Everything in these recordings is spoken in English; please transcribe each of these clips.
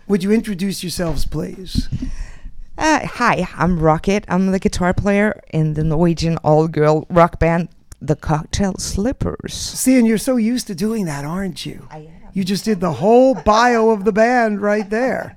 Would you introduce yourselves, please? Hi, I'm Rocket. I'm the guitar player in the Norwegian all-girl rock band, the Cocktail Slippers. See, and you're so used to doing that, aren't you? I am. You just did the whole bio of the band right there.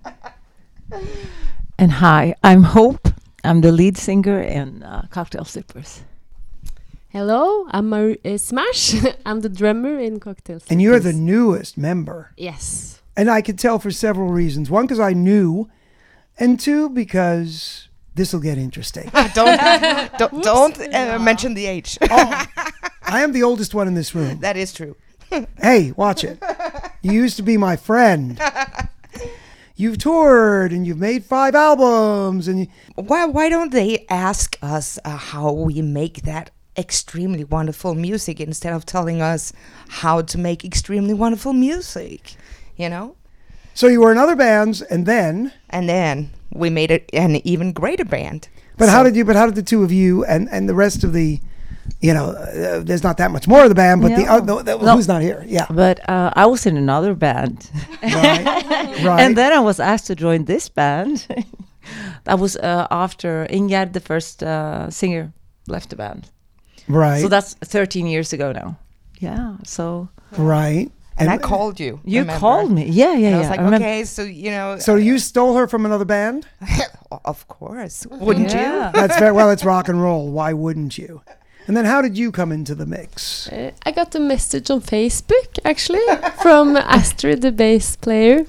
And hi, I'm Hope. I'm the lead singer in Cocktail Slippers. Hello, I'm Smash. I'm the drummer in Cocktail Slippers. And you're the newest member. Yes. And I could tell for several reasons. One, because I knew, and two, because this will get interesting. Don't mention the age. Oh, I am the oldest one in this room. That is true. Hey, watch it. You used to be my friend. You've toured and you've made 5 albums. And Why don't they ask us how we make that extremely wonderful music instead of telling us how to make extremely wonderful music, you know? So you were in other bands, and then we made it an even greater band. But how did the two of you and the rest of the, there's not that much more of the band, but who's not here? Yeah. But I was in another band. Right. And then I was asked to join this band. That was after Ingjerd, the first singer, left the band. Right. So that's 13 years ago now. Yeah, so... Right. And I called you. You remember? called me. Yeah. And I was like, okay, so, So you stole her from another band? Of course. Wouldn't you? That's very well, it's rock and roll. Why wouldn't you? And then how did you come into the mix? I got a message on Facebook, actually, from Astrid, the bass player,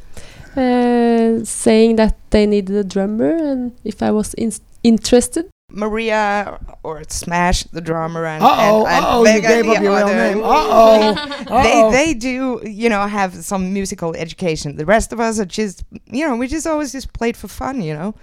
saying that they needed a drummer and if I was interested. Maria or Smash, the drummer, and you gave up your real name. They do, have some musical education. The rest of us are just, we just always just played for fun,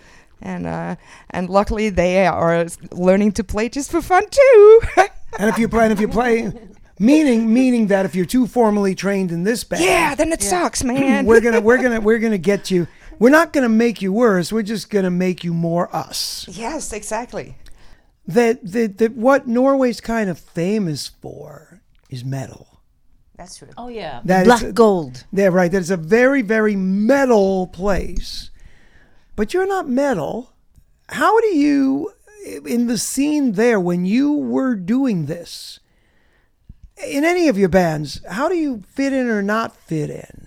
and luckily they are learning to play just for fun too. And if you play, meaning that if you're too formally trained in this band, then it sucks, man. we're gonna get you. We're not going to make you worse. We're just going to make you more us. Yes, exactly. That what Norway's kind of famous for is metal. That's true. Oh, yeah. Black Gold. Yeah, right. That is a very, very metal place. But you're not metal. How do you, in the scene there, when you were doing this, in any of your bands, how do you fit in or not fit in?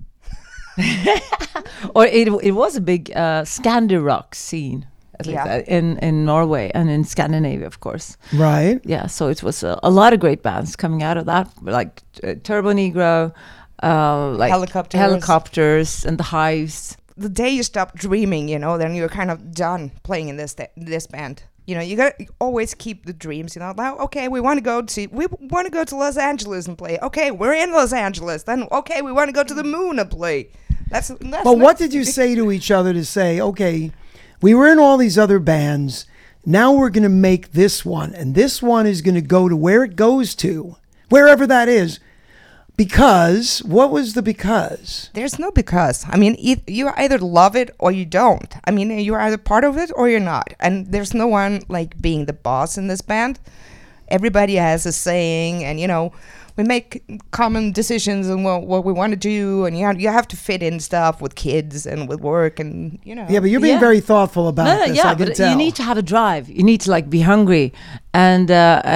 Or it was a big Scandi rock scene, at least in Norway and in Scandinavia, of course. Right. Yeah, so it was a lot of great bands coming out of that, like Turbo Negro, like Helicopters and the Hives. The day you stop dreaming, then you're kind of done playing in this band. You got to always keep the dreams, Now, okay, we want to go to Los Angeles and play. Okay, we're in Los Angeles. Then, okay, we want to go to the moon and play. That's but what did you say to each other to say, okay, we were in all these other bands. Now we're going to make this one. And this one is going to go to where it goes to, wherever that is. Because, what was the because? There's no because. I mean, you either love it or you don't. I mean, you're either part of it or you're not. And there's no one like being the boss in this band. Everybody has a saying, and we make common decisions on what we want to do, and you have to fit in stuff with kids and with work, and Yeah, but you're being very thoughtful about this. Yeah, I can but tell. you need to have a drive. You need to be hungry. And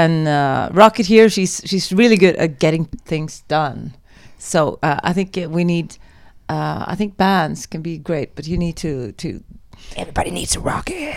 Rocket here, she's really good at getting things done. So I think we need. I think bands can be great, but you need to. Everybody needs a rocket.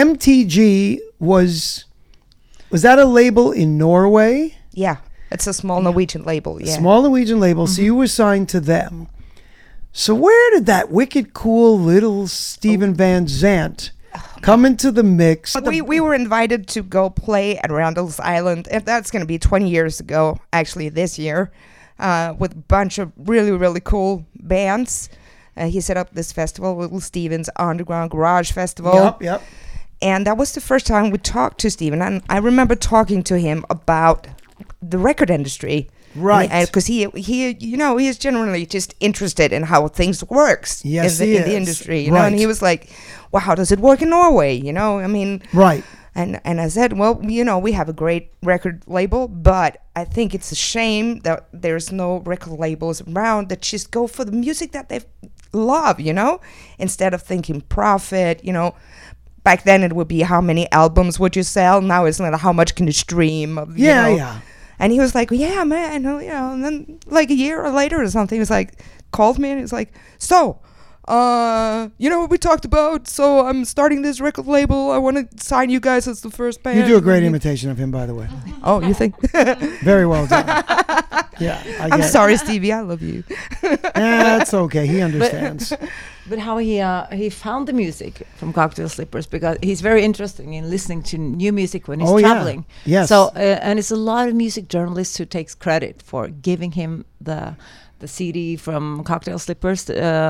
MTG was that a label in Norway? Yeah. It's a small Norwegian label, yeah. Small Norwegian label, so you were signed to them. So where did that wicked cool little Steven Van Zandt come into the mix? We were invited to go play at Randall's Island, and that's going to be 20 years ago, actually this year, with a bunch of really, really cool bands. He set up this festival, Little Steven's Underground Garage Festival. Yep. And that was the first time we talked to Steven, and I remember talking to him about the record industry, right? Because he is generally just interested in how things works in the industry, right. And he was like, "Well, how does it work in Norway?" I mean, right. And I said, well, we have a great record label, but I think it's a shame that there's no record labels around that just go for the music that they love, instead of thinking profit, Back then it would be how many albums would you sell. Now it's like how much can you stream. Yeah. And he was like, yeah, man, and then like a year or later or something, he was like, called me and he was like, so, what we talked about? So I'm starting this record label. I want to sign you guys as the first band. You do a great imitation of him, by the way. Oh, you think? Very well done. Yeah, I'm sorry, Stevie. I love you. That's okay. He understands. But how he found the music from Cocktail Slippers, because he's very interested in listening to new music when he's traveling. Yes. So and it's a lot of music journalists who takes credit for giving him the CD from Cocktail Slippers.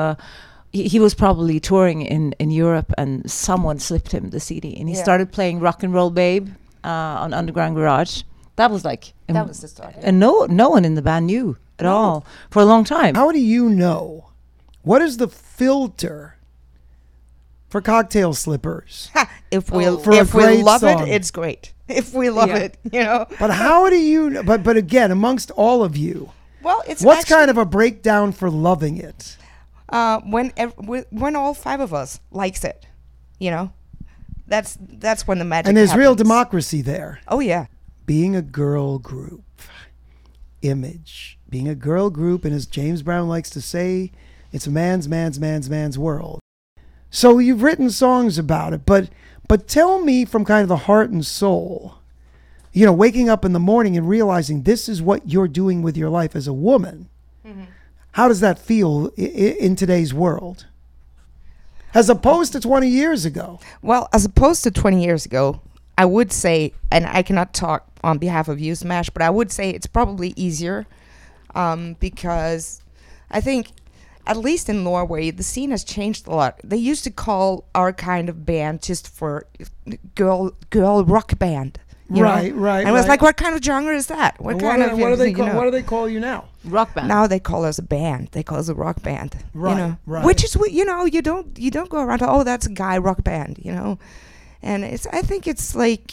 He was probably touring in Europe, and someone slipped him the CD, and he started playing Rock and Roll Babe on Underground Garage. That was like that was the start. And no one in the band knew at all for a long time. How do you know? What is the filter for Cocktail Slippers? If we great love song. it, it's great. If we love it, But how do you? But again, amongst all of you, well, it's what's kind of a breakdown for loving it? When all five of us likes it, that's when the magic. And there's real happens. democracy there. Oh yeah. Being a girl group, image. Being a girl group, and as James Brown likes to say, it's a man's world. So you've written songs about it, but tell me from kind of the heart and soul, waking up in the morning and realizing this is what you're doing with your life as a woman. Mm-hmm. How does that feel in today's world? As opposed to 20 years ago. Well, as opposed to 20 years ago, I would say, and I cannot talk on behalf of you, Smash, but I would say it's probably easier because I think, at least in Norway, the scene has changed a lot. They used to call our kind of band just for girl rock band. Right. And it was like, what kind of genre is that? What do they call you now? Rock band. Now they call us a band. They call us a rock band. Right. Which is you don't go around to, that's a guy rock band, And I think it's like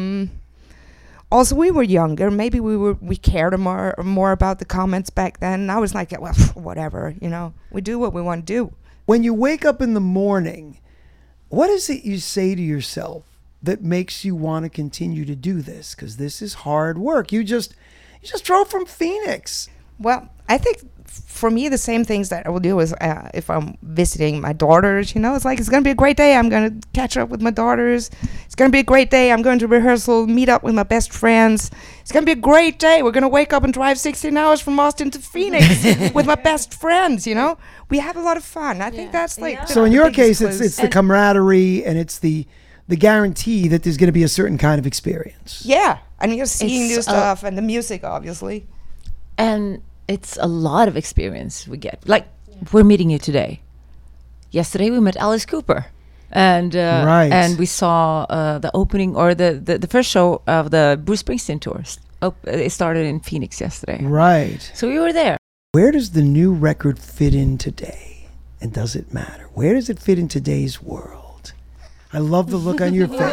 also we were younger. Maybe we cared more about the comments back then. Now it's like, well, whatever, We do what we want to do. When you wake up in the morning, what is it you say to yourself that makes you want to continue to do this? Because this is hard work. You just drove from Phoenix. Well, I think for me, the same things that I will do is if I'm visiting my daughters, it's like, it's going to be a great day. I'm going to catch up with my daughters. It's going to be a great day. I'm going to rehearsal, meet up with my best friends. It's going to be a great day. We're going to wake up and drive 16 hours from Austin to Phoenix with my best friends, We have a lot of fun. I think that's like... So in your case, it's the camaraderie and it's the guarantee that there's going to be a certain kind of experience. Yeah, and you're seeing new stuff and the music, obviously. And it's a lot of experience we get. Like, we're meeting you today. Yesterday we met Alice Cooper. And and we saw the opening or the first show of the Bruce Springsteen tour. It started in Phoenix yesterday. Right. So we were there. Where does the new record fit in today? And does it matter? Where does it fit in today's world? I love the look on your face.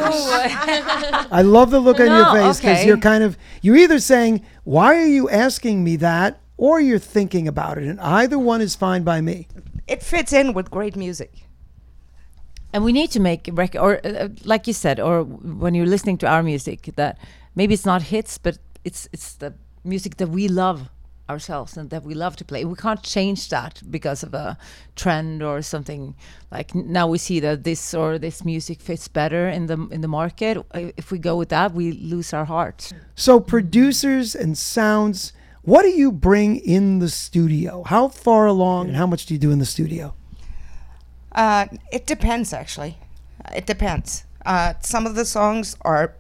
I love the look on your face because you're either saying, why are you asking me that? Or you're thinking about it. And either one is fine by me. It fits in with great music. And we need to make a record, or like you said, or when you're listening to our music, that maybe it's not hits, but it's the music that we love ourselves and that we love to play. We can't change that because of a trend or something. Like now we see that this or this music fits better in the market. If we go with that, we lose our heart. So producers and sounds, what do you bring in the studio? How far along and how much do you do in the studio? It depends, actually. It depends. Some of the songs are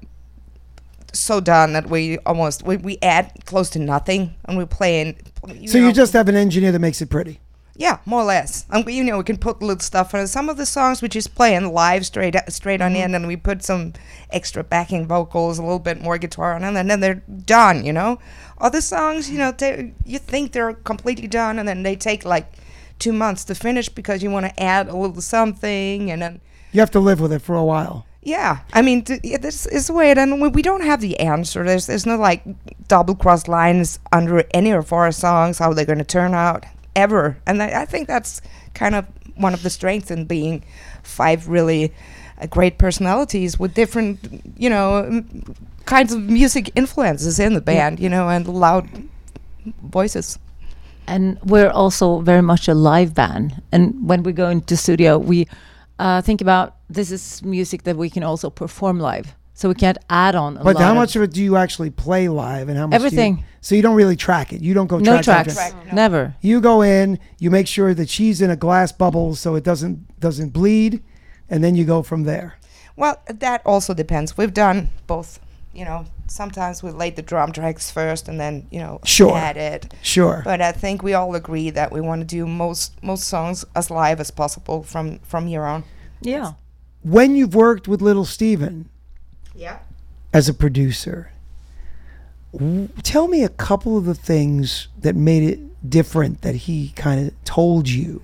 so done that we add close to nothing, and we play in. You just have an engineer that makes it pretty. Yeah, more or less. We can put little stuff on it. Some of the songs we just play in live straight on in, and we put some extra backing vocals, a little bit more guitar on it, and then they're done. Other songs, you think they're completely done, and then they take like 2 months to finish because you want to add a little something, and then you have to live with it for a while. Yeah, I mean, this is the way, and we don't have the answer. There's no like double cross lines under any of our songs, how they're going to turn out ever. And I think that's kind of one of the strengths in being 5 really great personalities with different, kinds of music influences in the band, and loud voices. And we're also very much a live band. And when we go into studio, we think about this is music that we can also perform live. So we can't add on a But lot how of much of it do you actually play live, and how much? Everything. So you don't really track it. You don't go no track tracks, it. No. never. You go in. You make sure that she's in a glass bubble so it doesn't bleed, and then you go from there. Well, that also depends. We've done both. Sometimes we laid the drum tracks first and then, Sure. add it. Sure. But I think we all agree that we want to do most songs as live as possible from here on. Yeah. When you've worked with Little Steven Yeah. as a producer, tell me a couple of the things that made it different that he kind of told you.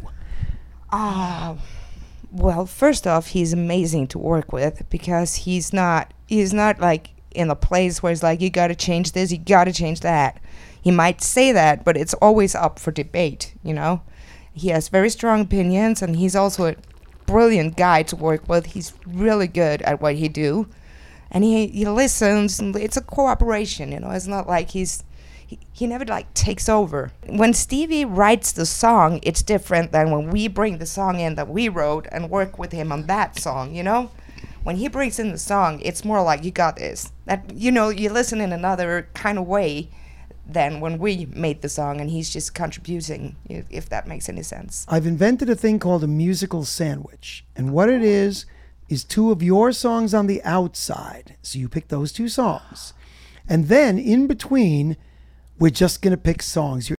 Well, first off, he's amazing to work with because he's not like in a place where it's like, you got to change this, you got to change that. He might say that, but it's always up for debate, He has very strong opinions, and he's also a brilliant guy to work with. He's really good at what he do. And he listens, and it's a cooperation, It's not like he never like takes over. When Stevie writes the song, it's different than when we bring the song in that we wrote and work with him on that song, When he brings in the song, it's more like, you got this. That, you listen in another kind of way than when we made the song and he's just contributing, if that makes any sense. I've invented a thing called a musical sandwich. And what it is 2 of your songs on the outside. So you pick those 2 songs. And then in between, we're just going to pick songs.